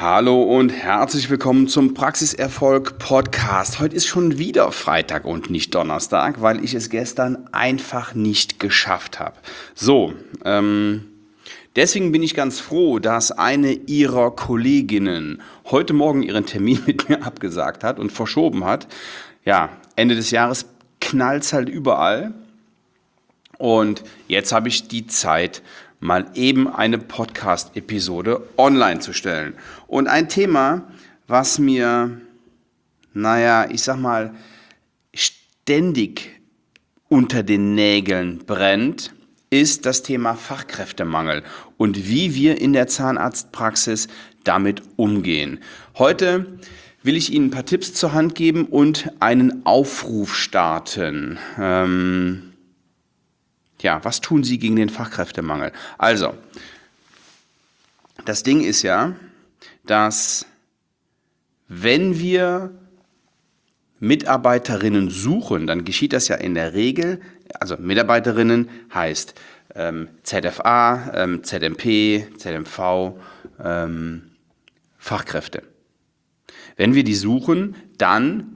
Hallo und herzlich willkommen zum Praxiserfolg Podcast. Heute ist schon wieder Freitag und nicht Donnerstag, weil ich es gestern einfach nicht geschafft habe. Deswegen bin ich ganz froh, dass eine Ihrer Kolleginnen heute Morgen ihren Termin mit mir abgesagt hat und verschoben hat. Ja, Ende des Jahres knallt's halt überall. Und jetzt habe ich die Zeit, mal eben eine Podcast-Episode online zu stellen. Und ein Thema, was mir, ich sag mal, ständig unter den Nägeln brennt, ist das Thema Fachkräftemangel und wie wir in der Zahnarztpraxis damit umgehen. Heute will ich Ihnen ein paar Tipps zur Hand geben und einen Aufruf starten. Was tun Sie gegen den Fachkräftemangel? Also, das Ding ist ja, dass wenn wir Mitarbeiterinnen suchen, dann geschieht das ja in der Regel, also Mitarbeiterinnen heißt ZFA, ZMP, ZMV, Fachkräfte. Wenn wir die suchen, dann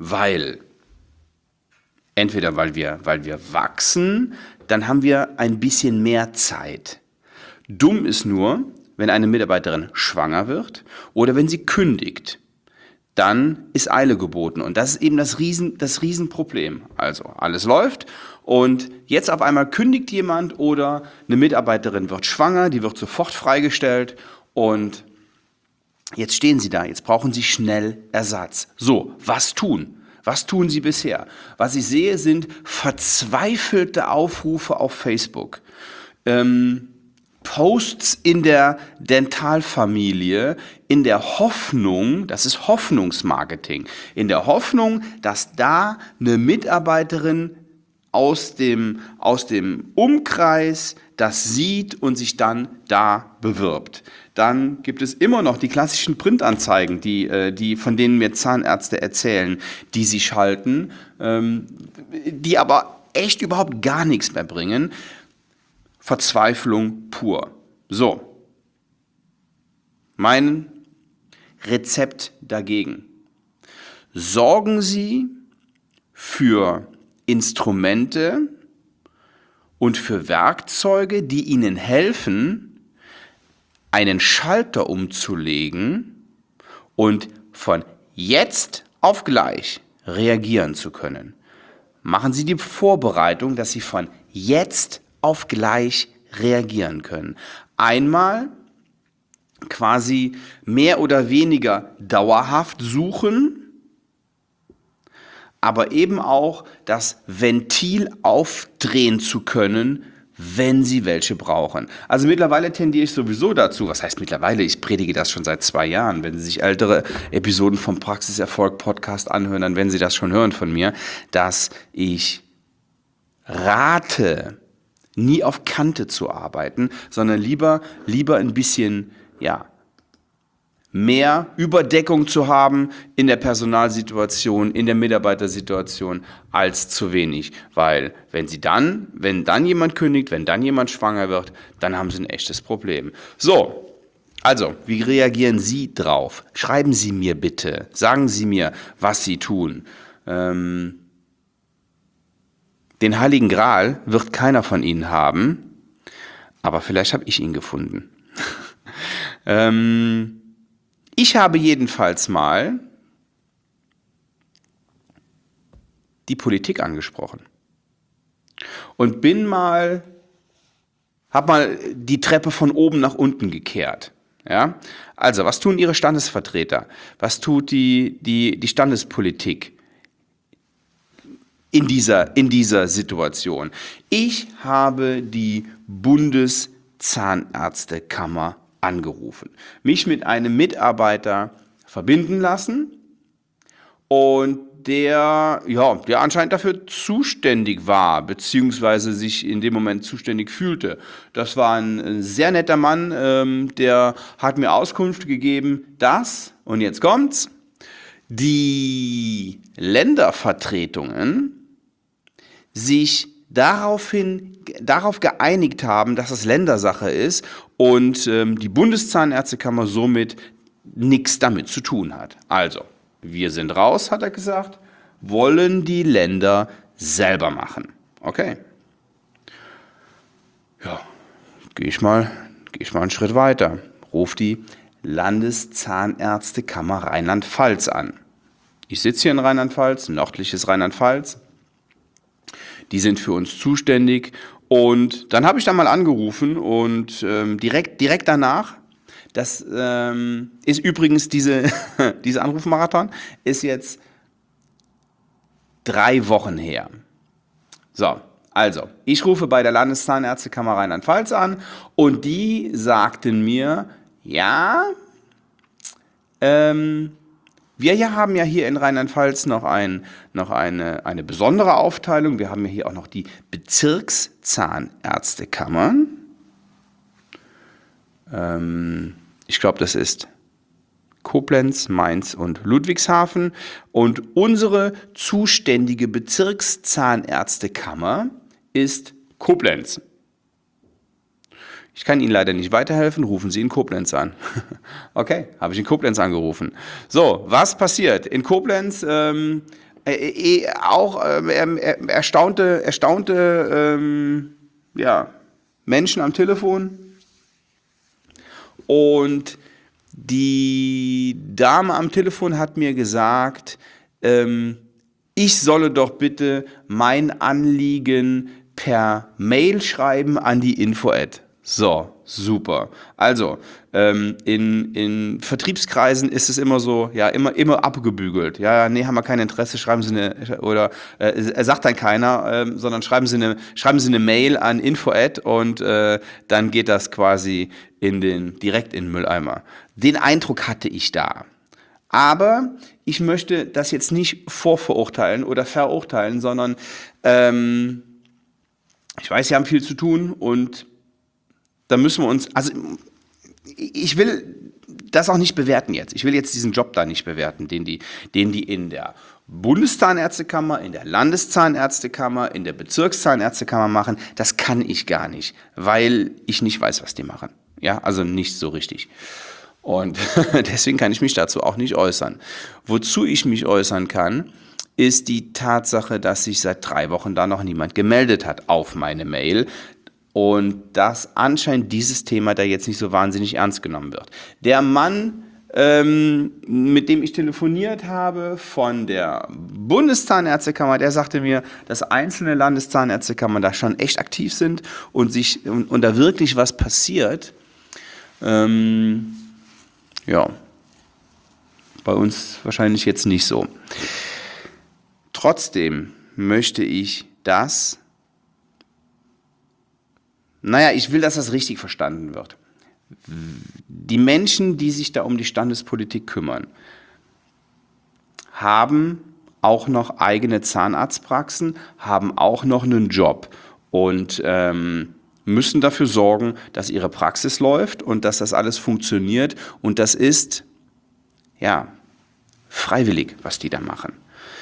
entweder weil wir wachsen, dann haben wir ein bisschen mehr Zeit. Dumm ist nur, wenn eine Mitarbeiterin schwanger wird oder wenn sie kündigt, dann ist Eile geboten. Und das ist eben das Riesenproblem. Also alles läuft und jetzt auf einmal kündigt jemand oder eine Mitarbeiterin wird schwanger, die wird sofort freigestellt und jetzt stehen sie da, jetzt brauchen sie schnell Ersatz. So, was tun? Was tun Sie bisher? Was ich sehe, sind verzweifelte Aufrufe auf Facebook, Posts in der Dentalfamilie, in der Hoffnung, das ist Hoffnungsmarketing, in der Hoffnung, dass da eine Mitarbeiterin aus dem Umkreis das sieht und sich dann da bewirbt. Dann gibt es immer noch die klassischen Printanzeigen, von denen mir Zahnärzte erzählen, die sie schalten, die aber echt überhaupt gar nichts mehr bringen. Verzweiflung pur. So, mein Rezept dagegen. Sorgen Sie für Instrumente und für Werkzeuge, die Ihnen helfen, einen Schalter umzulegen und von jetzt auf gleich reagieren zu können. Machen Sie die Vorbereitung, dass Sie von jetzt auf gleich reagieren können. Einmal quasi mehr oder weniger dauerhaft suchen, aber eben auch das Ventil aufdrehen zu können, wenn Sie welche brauchen. Also mittlerweile tendiere ich sowieso dazu, was heißt mittlerweile, ich predige das schon seit 2 Jahren, wenn Sie sich ältere Episoden vom Praxiserfolg Podcast anhören, dann werden Sie das schon hören von mir, dass ich rate, nie auf Kante zu arbeiten, sondern lieber ein bisschen, mehr Überdeckung zu haben in der Personalsituation, in der Mitarbeitersituation als zu wenig. Weil wenn dann jemand kündigt, wenn dann jemand schwanger wird, dann haben Sie ein echtes Problem. So, also, wie reagieren Sie drauf? Schreiben Sie mir bitte, sagen Sie mir, was Sie tun. Den Heiligen Gral wird keiner von Ihnen haben, aber vielleicht habe ich ihn gefunden. Ich habe jedenfalls mal die Politik angesprochen und habe mal die Treppe von oben nach unten gekehrt. Ja? Also, was tun Ihre Standesvertreter? Was tut die Standespolitik in dieser Situation? Ich habe die Bundeszahnärztekammer angerufen, mich mit einem Mitarbeiter verbinden lassen und der anscheinend dafür zuständig war, beziehungsweise sich in dem Moment zuständig fühlte. Das war ein sehr netter Mann, der hat mir Auskunft gegeben, dass, und jetzt kommt's, die Ländervertretungen sich darauf geeinigt haben, dass es Ländersache ist und die Bundeszahnärztekammer somit nichts damit zu tun hat. Also, wir sind raus, hat er gesagt, wollen die Länder selber machen. Okay. Ja, gehe ich mal einen Schritt weiter. Ruf die Landeszahnärztekammer Rheinland-Pfalz an. Ich sitze hier in Rheinland-Pfalz, nördliches Rheinland-Pfalz. Die sind für uns zuständig. Und dann habe ich da mal angerufen und direkt danach, das ist übrigens diese Anrufmarathon, ist jetzt 3 Wochen her. So, also, ich rufe bei der Landeszahnärztekammer Rheinland-Pfalz an und die sagten mir, ja, wir haben ja hier in Rheinland-Pfalz noch eine besondere Aufteilung. Wir haben ja hier auch noch die Bezirkszahnärztekammern. Ich glaube, das ist Koblenz, Mainz und Ludwigshafen. Und unsere zuständige Bezirkszahnärztekammer ist Koblenz. Ich kann Ihnen leider nicht weiterhelfen, rufen Sie in Koblenz an. Okay, habe ich in Koblenz angerufen. So, was passiert? In Koblenz erstaunte Menschen am Telefon. Und die Dame am Telefon hat mir gesagt, ich solle doch bitte mein Anliegen per Mail schreiben an die Info-Ad. So, super. Also, in Vertriebskreisen ist es immer so, ja, immer abgebügelt. Ja, nee, haben wir kein Interesse, schreiben Sie sagt dann keiner, sondern schreiben Sie eine Mail an Info-Ad und dann geht das quasi direkt in den Mülleimer. Den Eindruck hatte ich da. Aber ich möchte das jetzt nicht vorverurteilen oder verurteilen, sondern ich weiß, Sie haben viel zu tun und da müssen wir uns, also ich will das auch nicht bewerten jetzt. Ich will jetzt diesen Job da nicht bewerten, den die in der Bundeszahnärztekammer, in der Landeszahnärztekammer, in der Bezirkszahnärztekammer machen. Das kann ich gar nicht, weil ich nicht weiß, was die machen. Ja, also nicht so richtig. Und deswegen kann ich mich dazu auch nicht äußern. Wozu ich mich äußern kann, ist die Tatsache, dass sich seit 3 Wochen da noch niemand gemeldet hat auf meine Mail. Und dass anscheinend dieses Thema da jetzt nicht so wahnsinnig ernst genommen wird. Der Mann, mit dem ich telefoniert habe von der Bundeszahnärztekammer, der sagte mir, dass einzelne Landeszahnärztekammern da schon echt aktiv sind und da wirklich was passiert. Ja, bei uns wahrscheinlich jetzt nicht so. Trotzdem möchte ich ich will, dass das richtig verstanden wird. Die Menschen, die sich da um die Standespolitik kümmern, haben auch noch eigene Zahnarztpraxen, haben auch noch einen Job und müssen dafür sorgen, dass ihre Praxis läuft und dass das alles funktioniert. Und das ist, ja, freiwillig, was die da machen.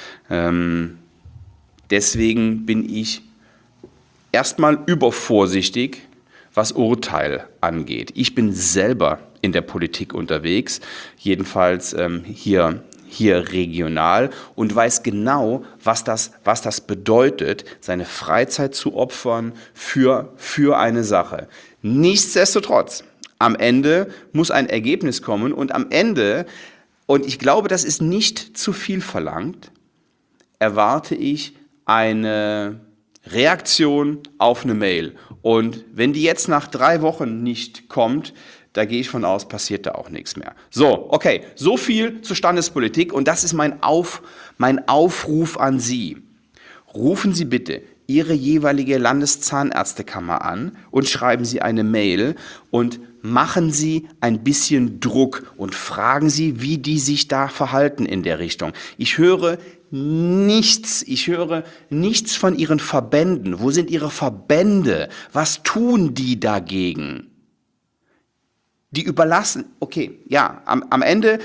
Deswegen bin ich erstmal übervorsichtig, was Urteil angeht. Ich bin selber in der Politik unterwegs, jedenfalls hier regional und weiß genau, was das bedeutet, seine Freizeit zu opfern für eine Sache. Nichtsdestotrotz, am Ende muss ein Ergebnis kommen und am Ende, und ich glaube, das ist nicht zu viel verlangt, erwarte ich eine Reaktion auf eine Mail. Und wenn die jetzt nach 3 Wochen nicht kommt, da gehe ich von aus, passiert da auch nichts mehr. So, okay, so viel zur Standespolitik und das ist mein Aufruf an Sie. Rufen Sie bitte Ihre jeweilige Landeszahnärztekammer an und schreiben Sie eine Mail und machen Sie ein bisschen Druck und fragen Sie, wie die sich da verhalten in der Richtung. Ich höre nichts von Ihren Verbänden. Wo sind Ihre Verbände? Was tun die dagegen? Die überlassen, okay, ja, am Ende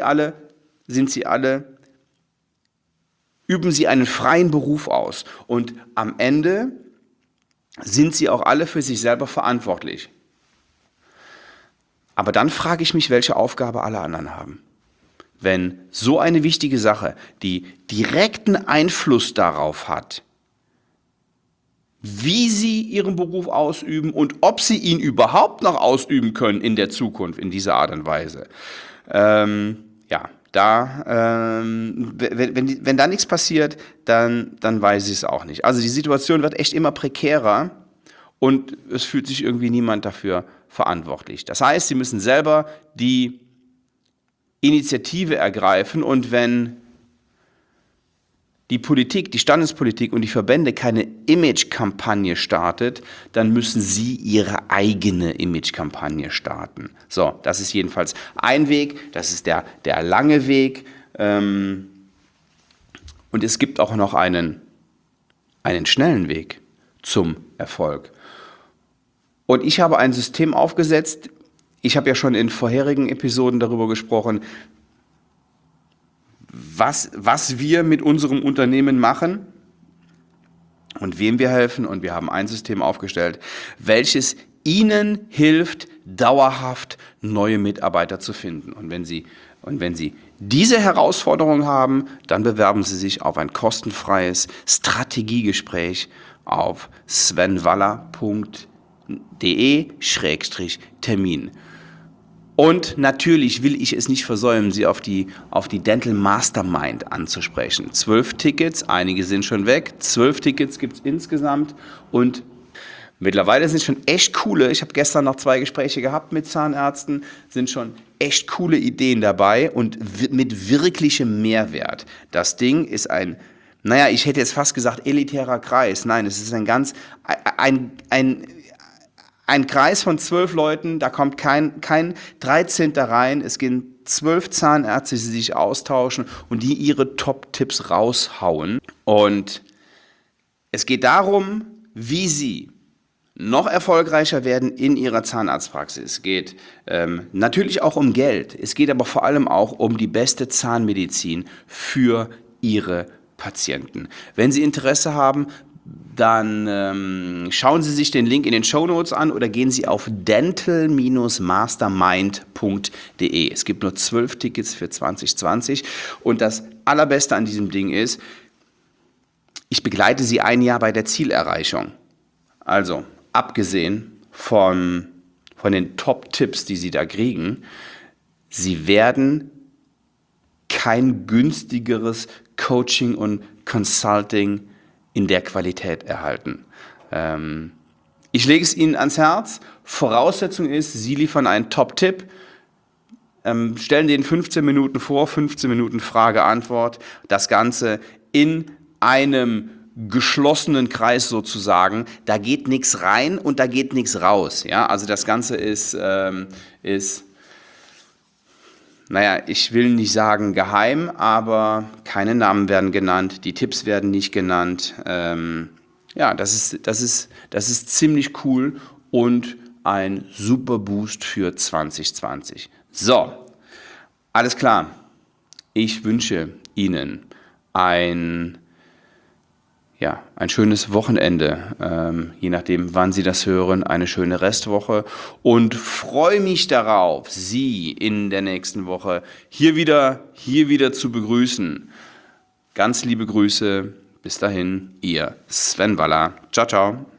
üben sie einen freien Beruf aus und am Ende sind sie auch alle für sich selber verantwortlich. Aber dann frage ich mich, welche Aufgabe alle anderen haben. Wenn so eine wichtige Sache, die direkten Einfluss darauf hat, wie sie ihren Beruf ausüben und ob sie ihn überhaupt noch ausüben können in der Zukunft, in dieser Art und Weise. Wenn da nichts passiert, dann weiß ich es auch nicht. Also die Situation wird echt immer prekärer und es fühlt sich irgendwie niemand dafür verantwortlich. Das heißt, sie müssen selber die Initiative ergreifen und wenn die Politik, die Standespolitik und die Verbände keine Imagekampagne startet, dann müssen sie ihre eigene Imagekampagne starten. So, das ist jedenfalls ein Weg, das ist der lange Weg. Und es gibt auch noch einen schnellen Weg zum Erfolg. Und ich habe ein System aufgesetzt, ich habe ja schon in vorherigen Episoden darüber gesprochen, was wir mit unserem Unternehmen machen und wem wir helfen. Und wir haben ein System aufgestellt, welches Ihnen hilft, dauerhaft neue Mitarbeiter zu finden. Und wenn Sie diese Herausforderung haben, dann bewerben Sie sich auf ein kostenfreies Strategiegespräch auf svenwaller.de/Termin. Und natürlich will ich es nicht versäumen, Sie auf die Dental Mastermind anzusprechen. 12 Tickets, einige sind schon weg, 12 Tickets gibt es insgesamt und mittlerweile sind schon echt coole, ich habe gestern noch 2 Gespräche gehabt mit Zahnärzten, sind schon echt coole Ideen dabei und mit wirklichem Mehrwert. Das Ding ist ich hätte jetzt fast gesagt elitärer Kreis. Nein, es ist ein Kreis von 12 Leuten, da kommt kein 13. rein. Es gehen 12 Zahnärzte, die sich austauschen und die ihre Top-Tipps raushauen. Und es geht darum, wie sie noch erfolgreicher werden in ihrer Zahnarztpraxis. Es geht natürlich auch um Geld. Es geht aber vor allem auch um die beste Zahnmedizin für ihre Patienten. Wenn Sie Interesse haben, dann schauen Sie sich den Link in den Shownotes an oder gehen Sie auf dental-mastermind.de. Es gibt nur 12 Tickets für 2020 und das Allerbeste an diesem Ding ist, ich begleite Sie ein Jahr bei der Zielerreichung. Also, abgesehen von den Top-Tipps, die Sie da kriegen, Sie werden kein günstigeres Coaching und Consulting in der Qualität erhalten. Ich lege es Ihnen ans Herz. Voraussetzung ist, Sie liefern einen Top-Tipp, stellen den 15 Minuten vor, 15 Minuten Frage-Antwort. Das Ganze in einem geschlossenen Kreis sozusagen. Da geht nichts rein und da geht nichts raus. Ja? Also das Ganze ist ich will nicht sagen geheim, aber keine Namen werden genannt, die Tipps werden nicht genannt. Das ist ziemlich cool und ein super Boost für 2020. So, alles klar. Ich wünsche Ihnen ein schönes Wochenende, je nachdem, wann Sie das hören, eine schöne Restwoche und freue mich darauf, Sie in der nächsten Woche hier wieder zu begrüßen. Ganz liebe Grüße, bis dahin, Ihr Sven Waller. Ciao, ciao.